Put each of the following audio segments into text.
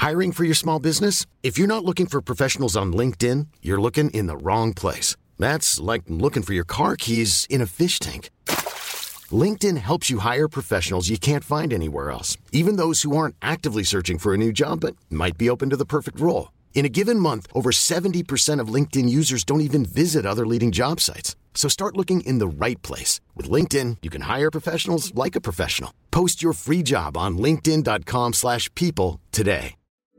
Hiring for your small business? If you're not looking for professionals on LinkedIn, you're looking in the wrong place. That's like looking for your car keys in a fish tank. LinkedIn helps you hire professionals you can't find anywhere else, even those who aren't actively searching for a new job but might be open to the perfect role. In a given month, over 70% of LinkedIn users don't even visit other leading job sites. So start looking in the right place. With LinkedIn, you can hire professionals like a professional. Post your free job on linkedin.com/people today.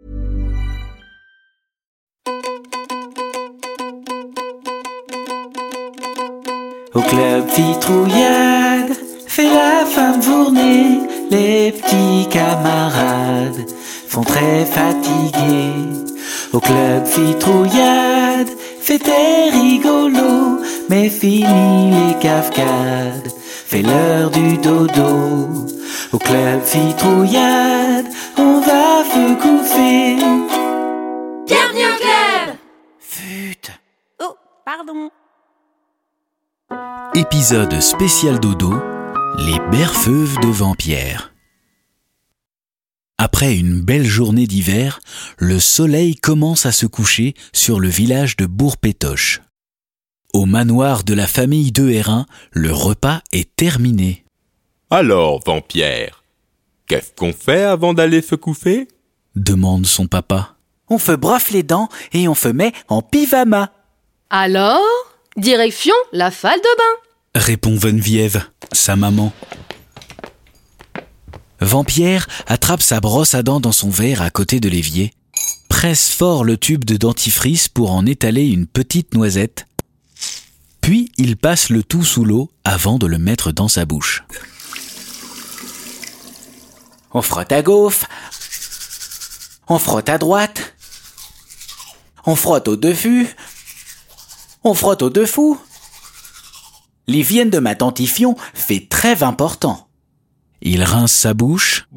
Au club Citrouillade, fait la fin de journée, les petits camarades sont très fatigués. Au club Citrouillade, c'était rigolo, mais fini les cafcades, fait l'heure du dodo. Au club Citrouillade, on va se coucher. Bienvenue au club! Fut. Oh, pardon. Épisode spécial dodo, les berfeuves de Vampierre. Après une belle journée d'hiver, le soleil commence à se coucher sur le village de Bourg-Pétoche. Au manoir de la famille de Hérin, le repas est terminé. Alors, Vampierre, qu'est-ce qu'on fait avant d'aller se coucher ? Demande son papa. On se brosse les dents et on se met en pyjama. Alors, direction la salle de bain. Répond Geneviève, sa maman. Vampierre attrape sa brosse à dents dans son verre à côté de l'évier, presse fort le tube de dentifrice pour en étaler une petite noisette, puis il passe le tout sous l'eau avant de le mettre dans sa bouche. On frotte à gauche, on frotte à droite, on frotte au-dessus, on frotte au-dessous. L'hygiène de ma dentition fait très important. Il rince sa bouche,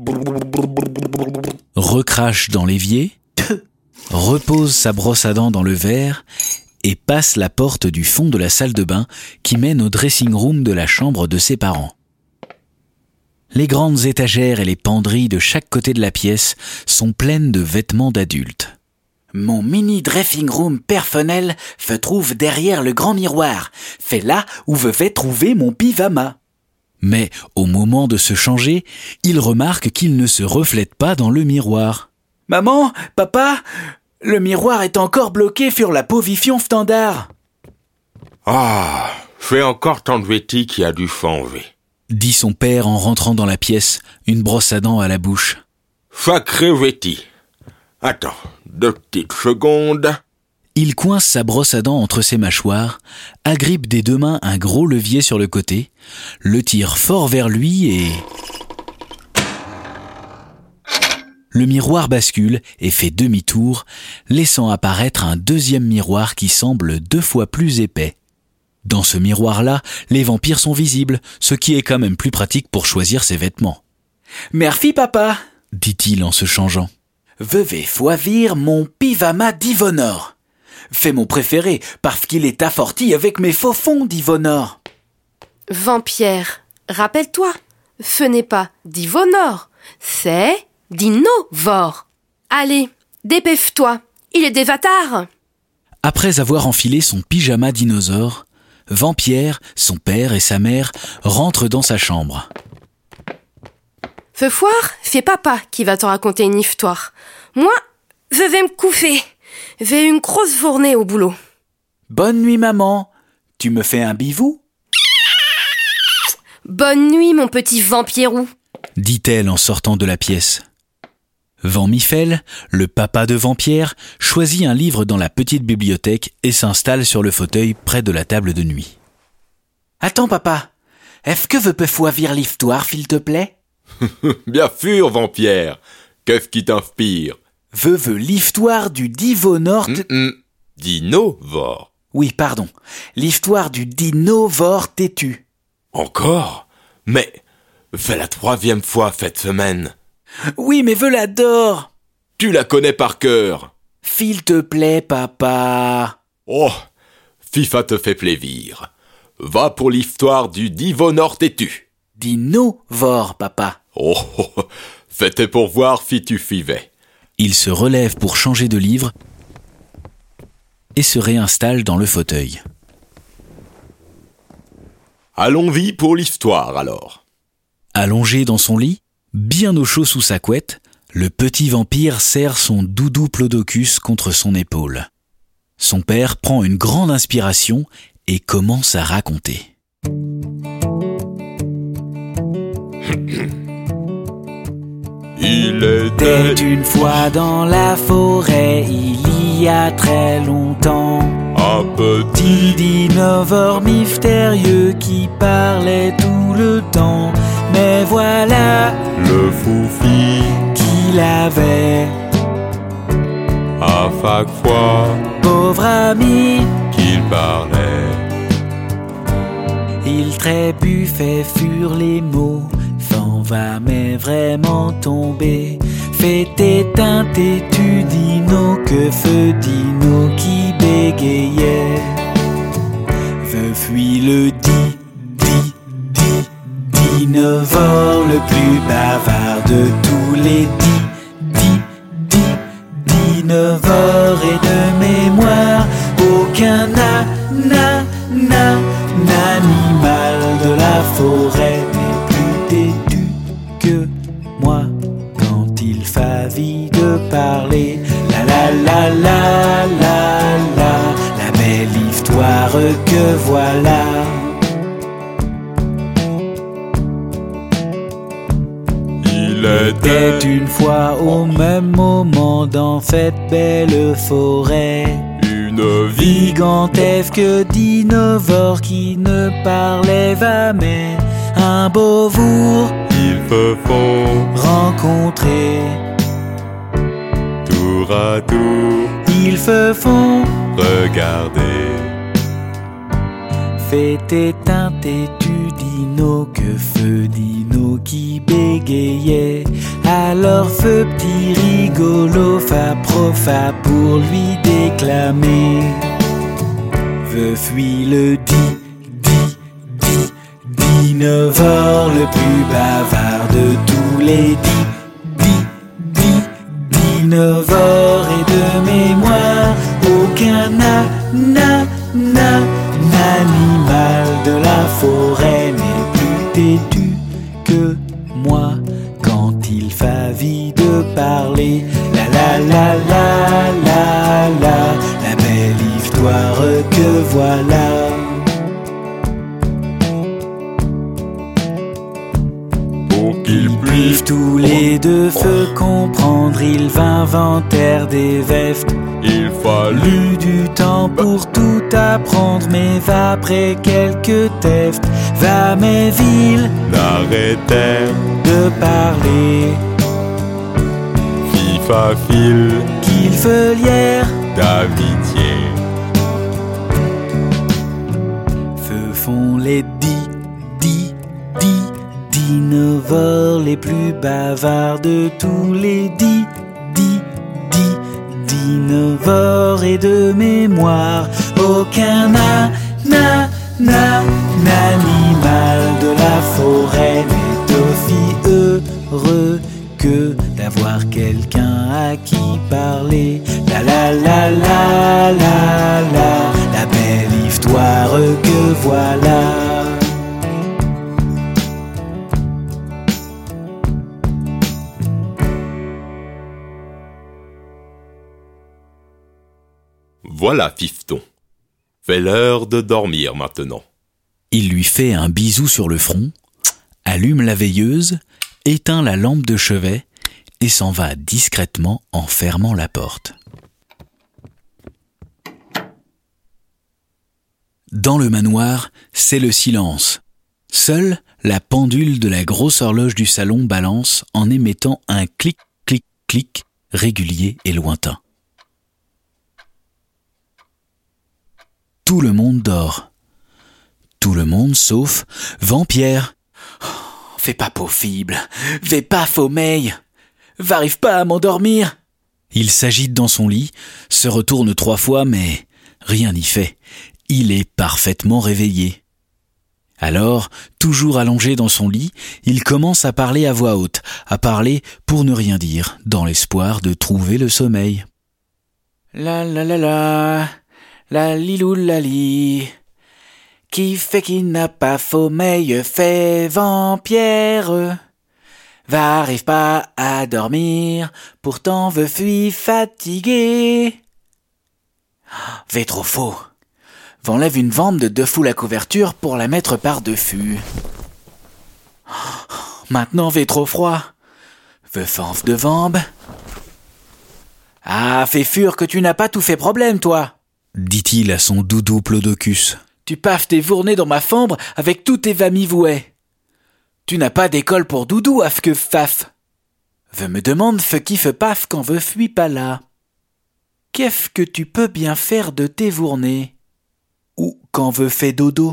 recrache dans l'évier, repose sa brosse à dents dans le verre et passe la porte du fond de la salle de bain qui mène au dressing room de la chambre de ses parents. Les grandes étagères et les penderies de chaque côté de la pièce sont pleines de vêtements d'adultes. Mon mini dressing room personnel se trouve derrière le grand miroir. C'est là où je vais trouver mon pyjama. Mais au moment de se changer, il remarque qu'il ne se reflète pas dans le miroir. Maman, papa, le miroir est encore bloqué sur la position standard. Ah, c'est encore ton vêtis qui a dû changer, dit son père en rentrant dans la pièce, une brosse à dents à la bouche. Sacré vêtis. Attends, 2 petites secondes. Il coince sa brosse à dents entre ses mâchoires, agrippe des 2 mains un gros levier sur le côté, le tire fort vers lui et... Le miroir bascule et fait demi-tour, laissant apparaître un 2e miroir qui semble 2 fois plus épais. Dans ce miroir-là, les vampires sont visibles, ce qui est quand même plus pratique pour choisir ses vêtements. « Merci papa !» dit-il en se changeant. « Je vais choisir mon pyjama d'Yvonor. C'est mon préféré parce qu'il est assorti avec mes faux fonds d'Yvonor. » Vampierre, rappelle-toi, ce n'est pas d'Yvonor, c'est d'Inovor. Allez, dépêche-toi, il est déjà tard. Après avoir enfilé son pyjama dinosaure, Vampierre, son père et sa mère rentrent dans sa chambre. Ce soir, c'est papa qui va te raconter une histoire. Moi, je vais me coucher. J'ai une grosse journée au boulot. Bonne nuit maman, tu me fais un bisou ? Bonne nuit mon petit vampirou, dit-elle en sortant de la pièce. Vampifel, le papa de Vampierre, choisit un livre dans la petite bibliothèque et s'installe sur le fauteuil près de la table de nuit. Attends papa, est-ce que je peux choisir l'histoire s'il te plaît ? Bien sûr, Vampierre. Qu'est-ce qui t'inspire ? Je veux l'histoire du Divonor... Dinovore. Oui, pardon. L'histoire du Dinovore têtu. Encore ? Mais c'est la 3e fois cette semaine. Oui, mais je l'adore. Tu la connais par cœur. S'il te plaît, papa. Oh, si ça te fait plaisir. Va pour l'histoire du Divonor têtu. Dinovore, papa. Oh, c'était pour voir si tu suivais. Il se relève pour changer de livre et se réinstalle dans le fauteuil. Allons-y pour l'histoire alors. Allongé dans son lit, bien au chaud sous sa couette, le petit vampire serre son doudou Plodocus contre son épaule. Son père prend une grande inspiration et commence à raconter. Il était une fois dans la forêt, il y a très longtemps, un petit dinosaure mystérieux qui parlait tout le temps. Mais voilà le foufi qu'il avait, à chaque fois pauvre ami, qu'il parlait. il trébuchait sur les mots, sans jamais vraiment tomber. Fêtait un têtu dino, que feu dino qui bégayait. Je suis le dinosaure le plus bavard de tous les dinosaures, et de mémoire aucun animal de la forêt n'est plus têtu que moi quand il s'agit de parler. La la la la la la, la belle histoire que voilà. Il était Une fois au même moment dans cette belle forêt, une vie gigantesque dinosaure qui ne parlait jamais. Un beau jour ils se font rencontrés, tour à tour ils se font regarder. C'était un têtu dino, que feu dino qui bégayait. Alors ce petit rigolo s'approcha pour lui déclamer. Je suis le dinosaure le plus bavard de tous les dinosaures, et de mémoire aucun animal de la forêt n'est plus têtu que moi quand il s'agit de parler. La la la la la la, la belle histoire que voilà. Pour qu'ils Ils puissent tous les deux se comprendre, ils inventèrent des vestes. il fallut Du temps pour tout apprendre, mais après quelques tests, jamais ils n'arrêtèrent de parler, si facile qu'ils feuillèrent. d'amitié. Ce sont les dinosaures les plus bavards de tous les dinosaures, et de mémoire aucun animal de la forêt n'est aussi heureux que d'avoir quelqu'un à qui parler. La la la la la la, la belle histoire que voilà. Voilà, fiston. C'est l'heure de dormir maintenant. Il lui fait un bisou sur le front, allume la veilleuse, éteint la lampe de chevet et s'en va discrètement en fermant la porte. Dans le manoir, c'est le silence. Seule la pendule de la grosse horloge du salon balance en émettant un clic-clic-clic régulier et lointain. Tout le monde dort. Tout le monde sauf Vampierre. C'est pas possible. J'ai pas sommeil. J'arrive pas à m'endormir. Il s'agite dans son lit, se retourne 3 fois, mais rien n'y fait. Il est parfaitement réveillé. Alors, toujours allongé dans son lit, il commence à parler à voix haute, à parler pour ne rien dire, dans l'espoir de trouver le sommeil. La la la la, la lilou la li, qui fait qui n'a pas sommeil fait vampire. Va arrive pas à dormir, pourtant veux fuir fatigué. Vais trop faux. Enlève une vampe de 2 fous la couverture pour la mettre par-dessus. Maintenant, vais trop froid. Veux fanf de vambe. Ah, fais fure que tu n'as pas tout fait problème, toi, dit-il à son doudou Plodocus. Tu paffes tes fournées dans ma chambre avec tous tes vamivouets. Tu n'as pas d'école pour doudou, af que faf. Veux me demande fe qui fe paf quand veux fuis pas là. Qu'est-ce que tu peux bien faire de tes fournées? Ou quand veut fait dodo.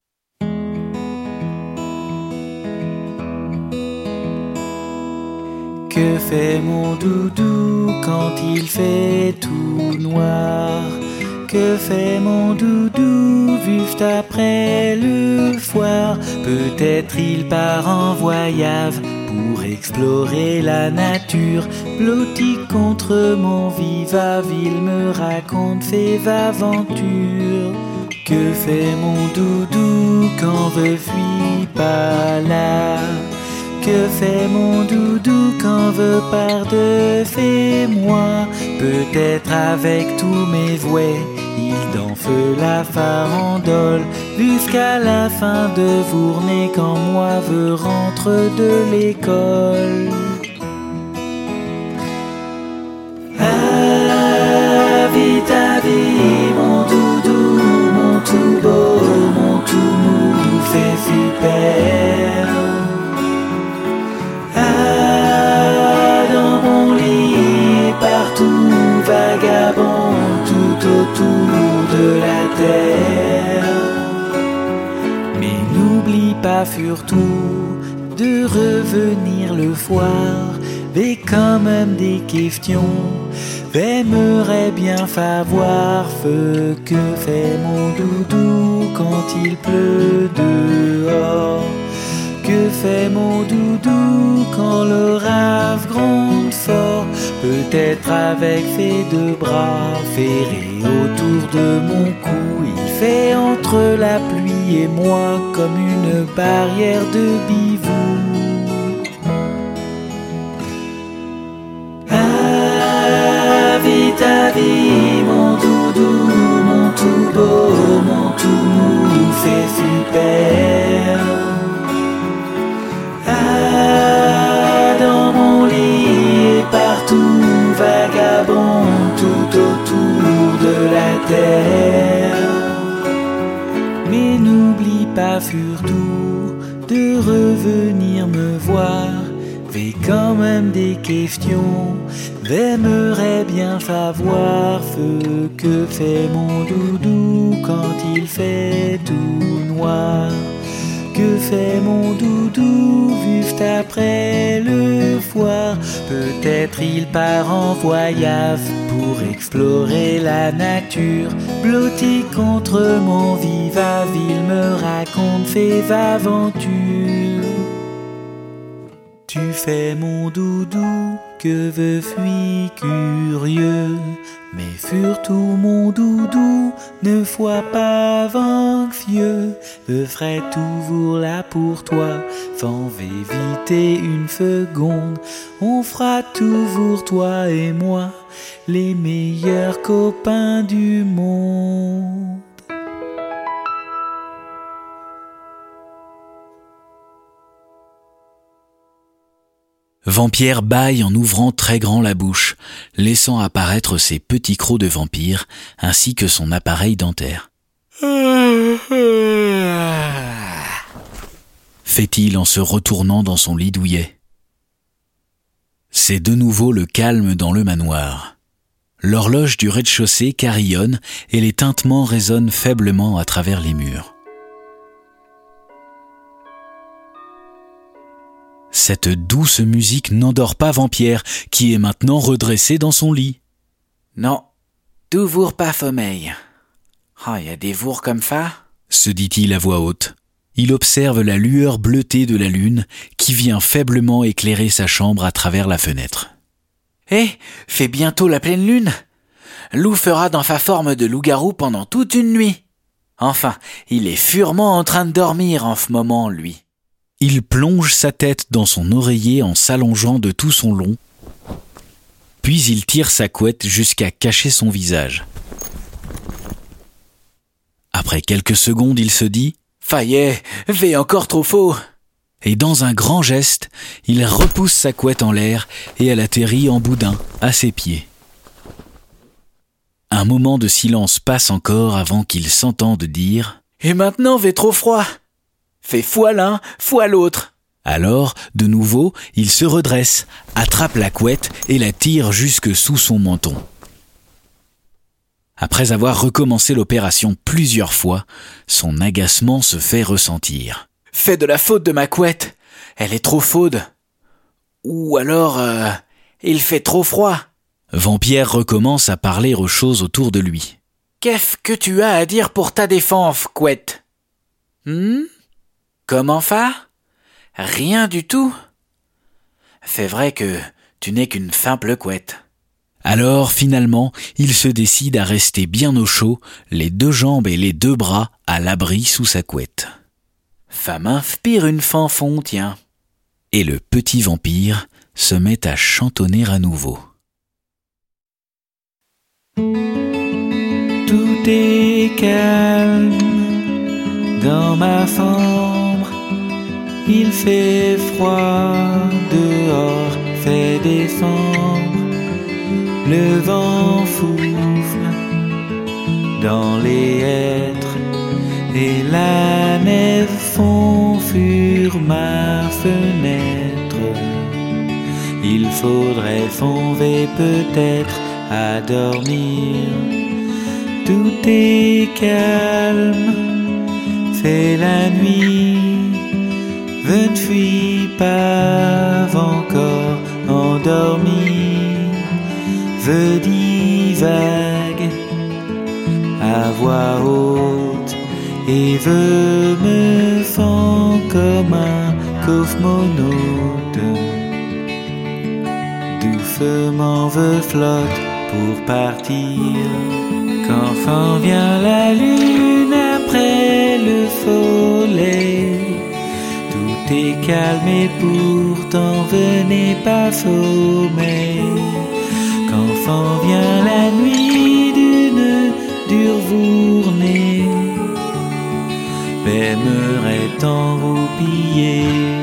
Que fait mon doudou quand il fait tout noir? Que fait mon doudou juste après le foire? Peut-être il part en voyage pour explorer la nature. Blotti contre mon viva, il me raconte ses aventures. Que fait mon doudou quand je suis pas là? Que fait mon doudou quand je pars de chez moi? Peut-être avec tous mes jouets, il danse la farandole jusqu'à la fin de journée quand moi je rentre de l'école. Ah, vite à vie, mon doudou, mon tout beau, mon tout mou, c'est super. Ah, dans mon lit, partout, vagabond, tout autour de la terre. Mais n'oublie pas surtout de revenir le soir, mais quand même des questions. J'aimerais bien savoir ce que fait mon doudou quand il pleut dehors. Que fait mon doudou quand l'orage gronde fort? Peut-être avec ses 2 bras ferrés autour de mon cou, il fait entre la pluie et moi comme une barrière de bivou. Ah, vite à vie, mon doudou, mon tout beau, mon tout mou, c'est super. Ah, dans mon lit et partout, vagabond, tout autour de la terre. Mais n'oublie pas surtout de revenir me voir. J'ai quand même des questions. J'aimerais bien savoir ce que fait mon doudou quand il fait tout noir. Que fait mon doudou juste après le foire? Peut-être il part en voyage pour explorer la nature. Blotti contre mon viva, il me raconte ses aventures. Tu fais mon doudou que je suis curieux, mais surtout mon doudou, ne sois pas anxieux. Je serai toujours là pour toi, sans éviter une seconde. On fera toujours toi et moi, les meilleurs copains du monde. Vampierre bâille en ouvrant très grand la bouche, laissant apparaître ses petits crocs de vampire, ainsi que son appareil dentaire. Fait-il en se retournant dans son lit douillet. C'est de nouveau le calme dans le manoir. L'horloge du rez-de-chaussée carillonne et les tintements résonnent faiblement à travers les murs. Cette douce musique n'endort pas Vampierre, qui est maintenant redressé dans son lit. Non, toujours pas sommeil. Oh, y a des jours comme ça, se dit-il à voix haute. il observe la lueur bleutée de la lune qui vient faiblement éclairer sa chambre à travers la fenêtre. « fait bientôt la pleine lune. Loup fera dans sa forme de loup-garou pendant toute une nuit. Enfin, il est furement en train de dormir en ce moment, lui. » Il plonge sa tête dans son oreiller en s'allongeant de tout son long, puis il tire sa couette jusqu'à cacher son visage. Après quelques secondes, il se dit « Faillet, vais encore trop faux !» Et dans un grand geste, il repousse sa couette en l'air et elle atterrit en boudin à ses pieds. Un moment de silence passe encore avant qu'il s'entende dire « Et maintenant, vais trop froid ! Fais fois l'un, fois l'autre !» Alors, de nouveau, il se redresse, attrape la couette et la tire jusque sous son menton. Après avoir recommencé l'opération plusieurs fois, son agacement se fait ressentir. « Fais de la faute de ma couette, elle est trop chaude. Ou alors, il fait trop froid. » Vampierre recommence à parler aux choses autour de lui. « Qu'est-ce que tu as à dire pour ta défense, couette ? Comment ça ? Rien du tout ? C'est vrai que tu n'es qu'une simple couette. » Alors, finalement, il se décide à rester bien au chaud, les 2 jambes et les 2 bras à l'abri sous sa couette. Ça m'inspire une fanfon, tiens. Et le petit vampire se met à chantonner à nouveau. Tout est calme dans ma chambre. Il fait froid dehors, fait décembre. Le vent souffle dans les hêtres et la neige fond sur ma fenêtre. Il faudrait fonder peut-être à dormir. Tout est calme, c'est la nuit. Je ne suis pas encore endormi. Je divague à voix haute et je me sens comme un cosmonaute. Doucement je flotte pour partir. Quand s'en vient la lune après le soleil, tout est calme et pourtant je n'ai pas sommeil. Quand s'en vient la nuit d'une dure journée, j'aimerais t'enroupiller.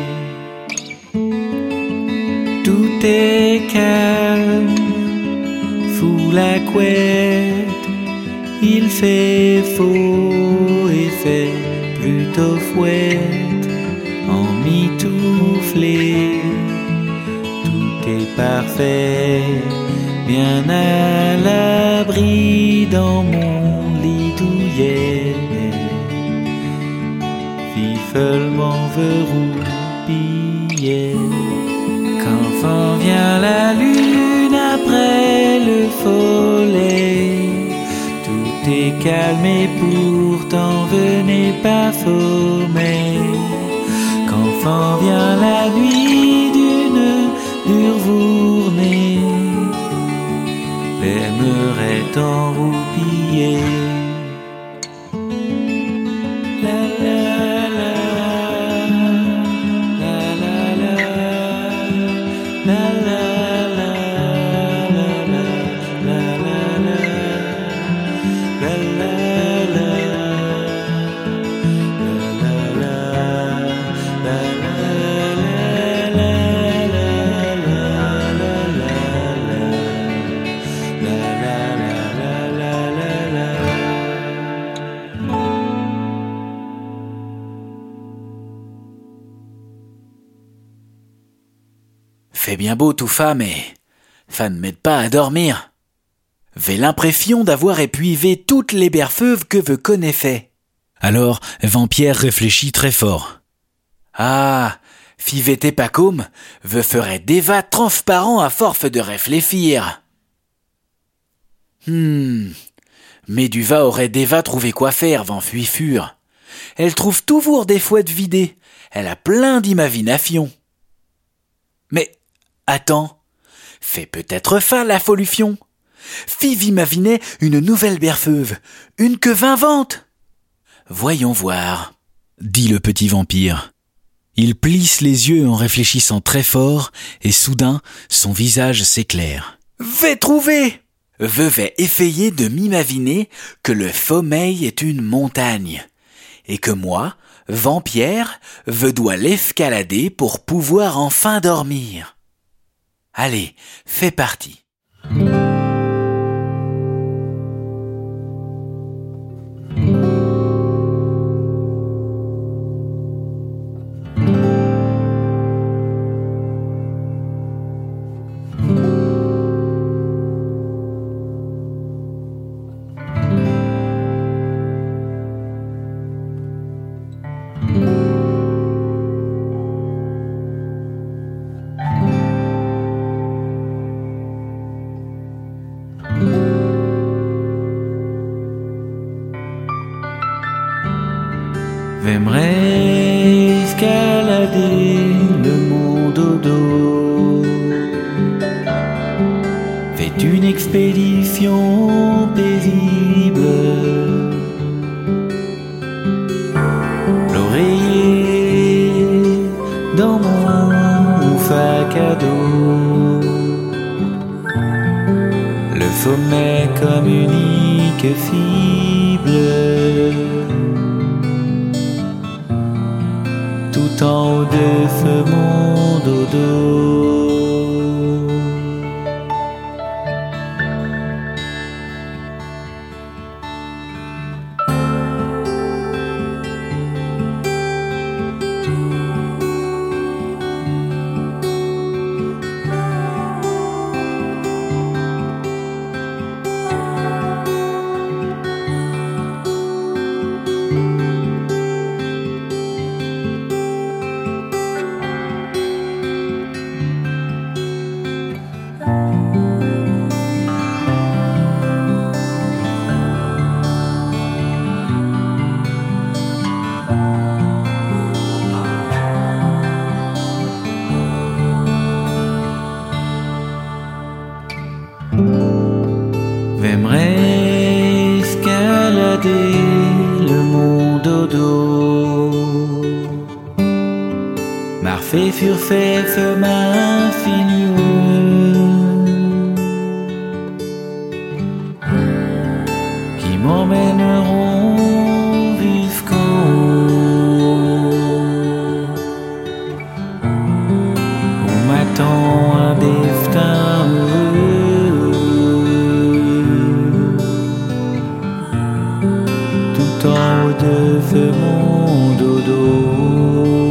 Tout est calme sous la couette. Il fait faux et fait plutôt fouette, emmitouflé. Tout est parfait, bien à l'abri dans mon lit douillet. Si seulement je roupillais. Quand s'en vient la lune après le soleil, tout est calme et pourtant je n'ai pas sommeil. Quand s'en vient la nuit d'une dure journée, j'aimerais t'enroupiller. La la la, la la la, la la la, la la la, la la la, Fait bien beau tout ça, mais ça ne m'aide pas à dormir. J'ai l'impression d'avoir épuisé toutes les berfeuves que je connaissais. Alors, Vampierre réfléchit très fort. Ah, si j'étais pas comme, je ferais déjà transparent à force de réfléchir. Médusa aurait déjà trouvé quoi faire, j'en suis sûr. Elle trouve toujours des fouettes vidées. Elle a plein d'imagination. Mais, attends, fais peut-être fin la folufion. Five imaginait une nouvelle berfeuve, une que invente. Voyons voir, dit le petit vampire. Il plisse les yeux en réfléchissant très fort, et soudain, son visage s'éclaire. Vais trouver! Vais essayer de m'imaginer que le sommeil est une montagne, et que moi, vampire, dois l'escalader pour pouvoir enfin dormir. Allez, fais partie. J'aimerais escalader le monde au dos. Faites une expédition paisible. L'oreiller dans mon sac à dos. Le sommet comme unique cible. Tout en haut de ce monde au dos. J'aimerais escalader le monde au dos. Marcher sur ces chemins sinueux qui m'emmèneront jusqu'en haut, où m'attend un destin heureux. En haut de ce monde au dos.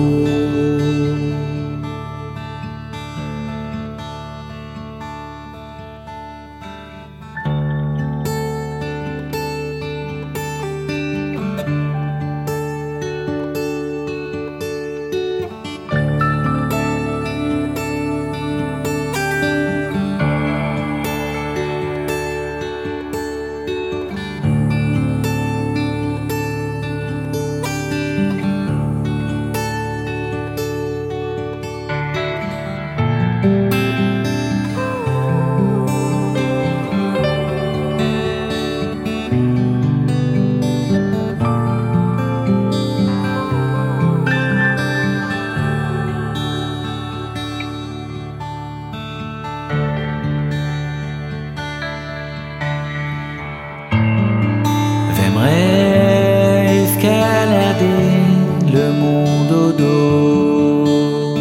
J'aimerais escalader le monde au dos,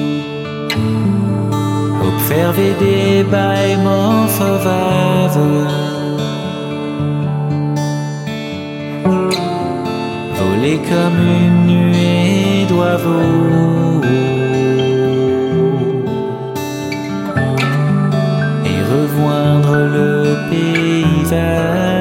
observer des bâillements sauvages, voler comme une nuée d'oiseaux et rejoindre le paysage.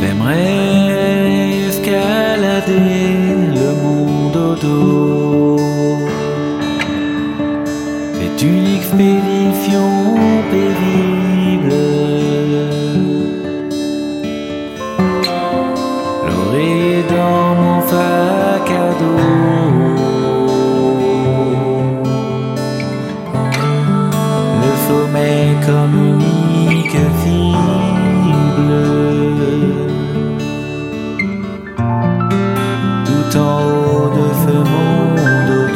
J'aimerais escalader le monde au dos. Cette unique expédition paisible. L'oreiller dans mon sac à dos. Le sommet comme unique cible. Tout en haut de ce monde au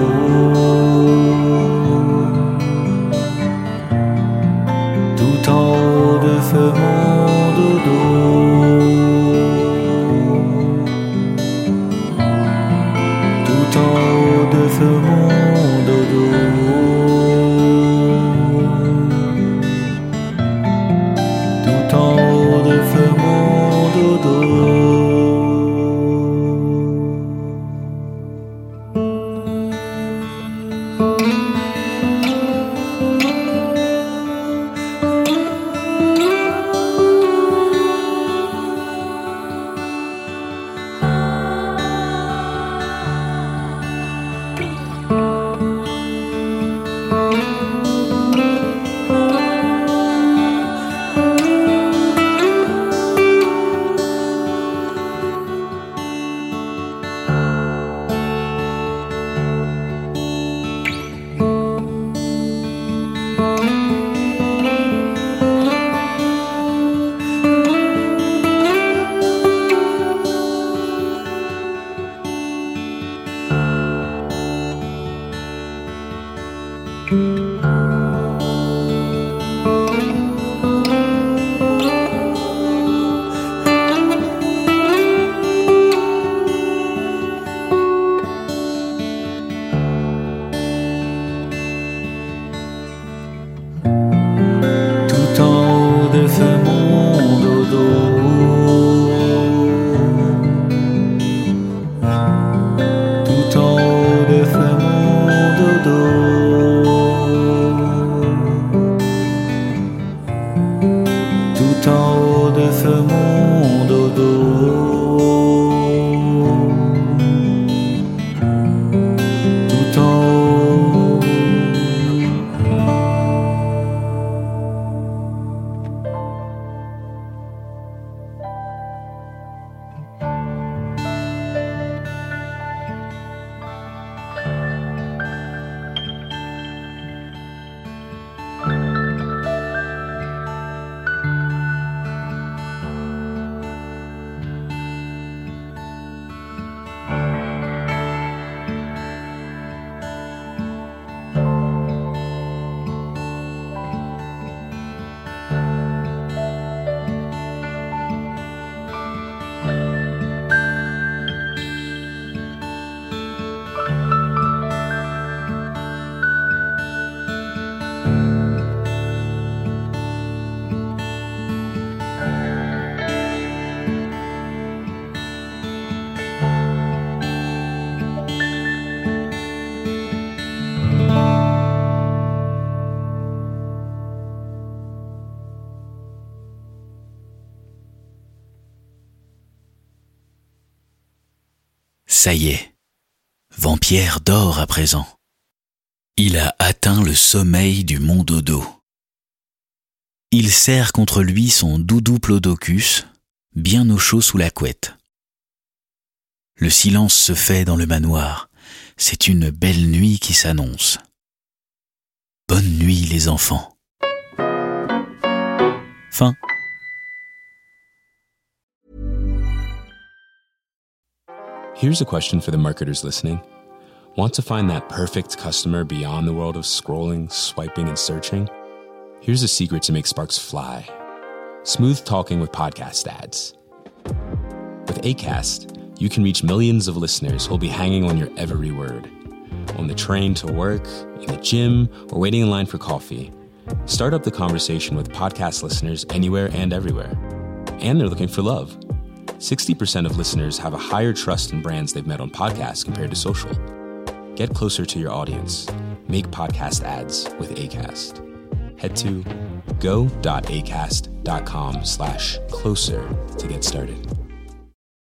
dos. Tout en haut de ce monde au dos. Tout en haut de ce monde au dos. Tout en haut de ce monde au dos. Tout en haut de ce monde au dos. Tout en haut de ce monde au dos. Tout en haut de ce monde au dos. Tout en haut. Ça y est, Vampierre dort à présent. Il a atteint le sommeil du mont Dodo. Il serre contre lui son doudou Plodocus, bien au chaud sous la couette. Le silence se fait dans le manoir. C'est une belle nuit qui s'annonce. Bonne nuit les enfants. Fin. Here's a question for the marketers listening. Want to find that perfect customer beyond the world of scrolling, swiping, and searching? Here's a secret to make sparks fly. Smooth talking with podcast ads. With Acast, you can reach millions of listeners who'll be hanging on your every word. On the train to work, in the gym, or waiting in line for coffee. Start up the conversation with podcast listeners anywhere and everywhere. And they're looking for love. 60% of listeners have a higher trust in brands they've met on podcasts compared to social. Get closer to your audience. Make podcast ads with Acast. Head to go.acast.com. sparks.com/closer to get started.